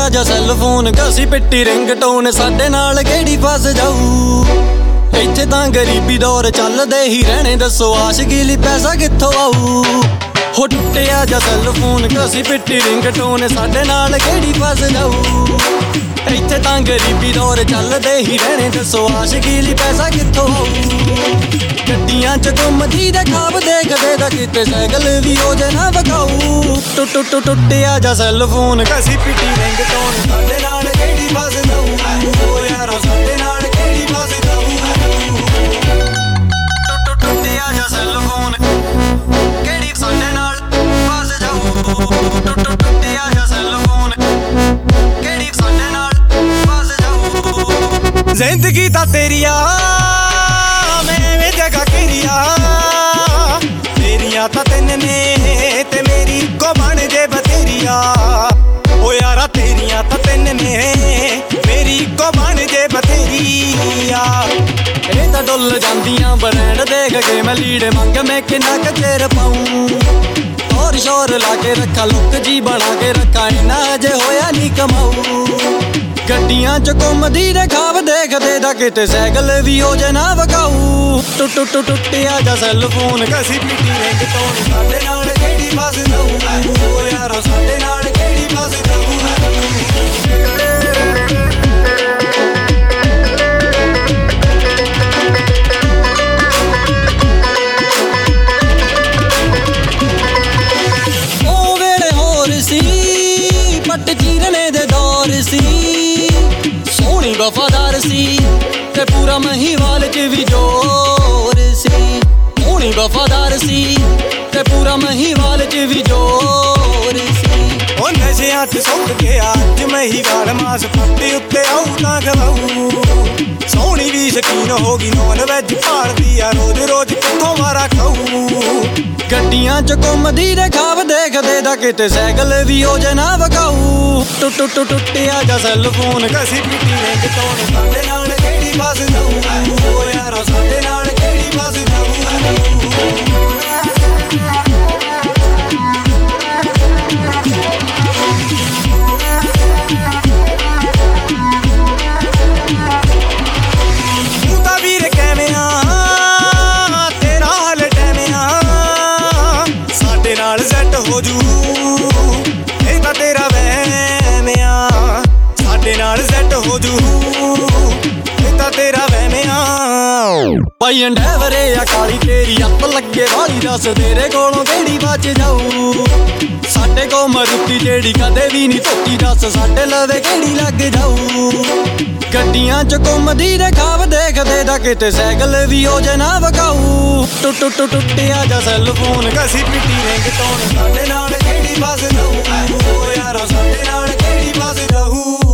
ਟੁੱਟਿਆ ਜਾ cell phone ਘਸੀ ਪਿੱਟੀ ਰਿੰਗਟੋਨ ਸਾਡੇ ਨਾਲ ਕਿਹੜੀ ਫਸ ਜਾਊ। ਇੱਥੇ ਤਾਂ ਗਰੀਬੀ ਦੌਰ ਚੱਲਦੇ ਹੀ ਰਹਿਣੇ ਦੱਸੋ ਆਸ਼ਕੀ ਲਈ ਪੈਸਾ ਕਿੱਥੋਂ ਆਊ। ਹੋ ਟੁੱਟਿਆ ਜਾ ਸੈੱਲ ਫੋਨ ਘਸੀ ਪਿੱਟੀ ਰਿੰਗਟੋਨ ਸਾਡੇ ਨਾਲ ਕਿਹੜੀ ਫਸ ਜਾਊ। ਇੱਥੇ ਤਾਂ ਗਰੀਬੀ ਦੌਰ ਚੱਲਦੇ ਹੀ ਰਹਿਣੇ ਦੱਸੋ ਆਸ਼ਕੀ ਲਈ ਪੈਸਾ ਕਿੱਥੋਂ ਆਊ। ਗੱਡੀਆਂ ਚ ਘੁੰਮਦੀ ਦੇ ਖਾਬ ਦੇਖਦੇ ਦਾ ਕਿਤੇ ਸਾਈਕਲ ਵੀ ਹੋ ਜੇ ਨਾ ਵਗਾਊ। ਟੁੱਟਿਆ ਜਾ ਸੈੱਲ ਫੋਨ ਘਸੀ ਪਿੱਟੀ ਰਿੰਗਟੋਨ ਸਾਡੇ ਨਾਲ ਕਿਹੜੀ ਫਸ ਜਾਊ। ਓ ਯਾਰੋ ਸਾਡੇ ਨਾਲ ਕਿਹੜੀ ਫਸ ਜਾਊ। ਟੁੱਟਿਆ ਜਾ ਸੈੱਲ ਫੋਨ ਕਿਹੜੀ ਸਾਡੇ ਨਾਲ ਫਸ ਜਾਊ। ਟੁੱਟਿਆ ਜਾ ਸੈੱਲ ਫੋਨ ਕਿਹੜੀ ਸਾਡੇ ਨਾਲ ਫਸ ਜਾਊ। ਜ਼ਿੰਦਗੀ ਤਾਂ ਤੇਰੀ ਆ ਮੈਂ ਜਗ੍ਹਾ ਕਿਰਿਆ ਤੇਰੀਆਂ ਤਾਂ ਤਿੰਨ ਨੇ ਤੇ ਮੇਰੀ ਇੱਕੋ ਬਣ ਜੇ ਬਤੇਰੀਆ। ਓ ਯਾਰਾ ਤੇਰੀਆਂ ਤਾਂ ਤਿੰਨ ਨੇ ਮੇਰੀ ਇੱਕੋ ਬਣ ਜੇ ਬਤੇਰੀਆ। ਇਹ ਤਾਂ ਡੁੱਲ ਜਾਂਦੀਆਂ ਬਰੈਂਡ ਦੇਖ ਕੇ ਮੈਂ ਲੀੜੇ ਮੰਗ ਮੈਂ ਕਿੰਨਾ ਕੁ ਚਿਰ ਪਾਊਂ। ਹੋਰ ਸ਼ੋਰ ਲਾ ਕੇ ਰੱਖਾਂ ਲੁੱਕ ਜੀ ਬਣਾ ਕੇ ਰੱਖਾਂ ਇੰਨਾ ਅਜੇ ਹੋਇਆ ਨਹੀਂ ਕਮਾਊ। ਗੱਡੀਆਂ ਚ ਘੁੰਮਦੀ ਦੇ ਖਾਬ ਦੇਖਦੇ ਦਾ ਕਿਤੇ ਸਾਈਕਲ ਵੀ ਹੋ ਜੇ ਨਾ ਵਗਾਊ। ਟੁੱਟਿਆ ਜਾ ਸੈੱਲ ਫੋਨ ਘਸੀ ਪਿੱਟੀ ਰਿੰਗਟੋਨ ਸਾਡੇ ਨਾਲ ਕਿਹੜੀ ਫਸ ਜਾਊ। ਓ ਯਾਰੋ ਸਾਡੇ ਨਾਲ ਕਿਹੜੀ ਫਸ ਜਾਊ। ਉਹ ਵੇਲੇ ਹੋਰ ਸੀ ਪੱਟ ਚੀਰਨੇ ਦੇ ਦੌਰ ਸੀ ਸੋਹਣੀ ਵਫਾਦਾਰ ਸੀ ਤੇ ਪੂਰਾ ਮਹੀਵਾਲ ਚ ਵੀ ਜੋਰ ਸੀ। ਸੋਹਣੀ ਵਫਾਦਾਰ ਸੀ ਤੇ ਪੂਰਾ ਮਹੀਵਾਲ ਚ ਵੀ ਜੋਰ ਸੀ। ਉਹ ਨਸ਼ਿਆਂ ਚ ਸੁੱਕ ਗਿਆ ਅੱਜ ਮਹੀਵਾਲ ਮਾਸ ਪੱਤੇ ਉੱਤੇ ਆਊ ਤਾਂ ਗਵਾਊ। ਸੋਹਣੀ ਵੀ ਸ਼ਕੀਨ ਹੋ ਗਈ ਨੌਨ ਵੈਜ ਭਾਲਦੀ ਆ ਰੋਜ਼ ਰੋਜ਼ ਕਿੱਥੋਂ ਮਾਰਾ ਖਾਊ। ਗੱਡੀਆਂ ਚ ਘੁੰਮਦੀ ਦੇ ਖਾਬ ਦੇਖਦੇ ਦਾ ਕਿਤੇ ਸਾਈਕਲ ਵੀ ਹੋ ਜੇ ਨਾ ਵਗਾਊ। ਟੁੱਟਿਆ ਜਾ ਸੈੱਲ ਫੋਨ ਘਸੀ ਪਿੱਟੀ ਰਿੰਗਟੋਨ ਸਾਡੇ ਨਾਲ ਕਿਹੜੀ ਫਸ ਜਾਊ। ਓ ਯਾਰੋ ਸਾਡੇ ਨਾਲ ਕਿਹੜੀ ਫਸ ਜਾਊ। ਤੂੰ ਤਾਂ ਵੀਰ ਕਿਵੇਂ ਆ ਤੇਰਾ ਹਾਲ ਟੈਵੇਂ ਆ ਸਾਡੇ ਨਾਲ ਸੈੱਟ ਹੋ ਜੂ। ਇਹ ਤਾਂ ਤੇਰਾ ਵਹਿਮ ਆ ਸਾਡੇ ਨਾਲ ਸੈੱਟ ਹੋ ਜੂ। ਇਹ ਤਾਂ ਤੇਰਾ ਵਹਿਮ ਆ ਭਾਈ ਅੰਡੈਵਰੇ ਆ ਕਾਲੀ ਤੇਰੀ ਅੱਤ ਲੱਗੇ ਵਾਲੀ ਦੱਸ ਤੇਰੇ ਕੋਲੋਂ ਕਿਹੜੀ ਬਚ ਜਾਊ। ਸਾਡੇ ਕੋ ਮਰੂਤੀ ਜਿਹੜੀ ਕਦੇ ਵੀ ਨਹੀਂ ਧੋਤੀ ਦੱਸ ਸਾਡੇ ਲਵੇ ਕਿਹੜੀ ਲੱਗ ਜਾਊ। ਗੱਡੀਆਂ ਚ ਘੁੰਮਦੀ ਦੇ ਖਾਬ ਦੇਖਦੇ ਦਾ ਕਿਤੇ ਸਾਈਕਲ ਵੀ ਹੋ ਜੇ ਨਾ ਵਗਾਊ। ਟੁੱਟਿਆ ਜਾ ਸੈੱਲ ਫੋਨ ਘਸੀ ਪਿੱਟੀ ਰਿੰਗਟੋਨ ਸਾਡੇ ਨਾਲ ਕਿਹੜੀ ਫਸ ਜਾਊ। ਓ ਯਾਰੋ ਸਾਡੇ ਨਾਲ ਕਿਹੜੀ ਫਸ ਜਾਊ।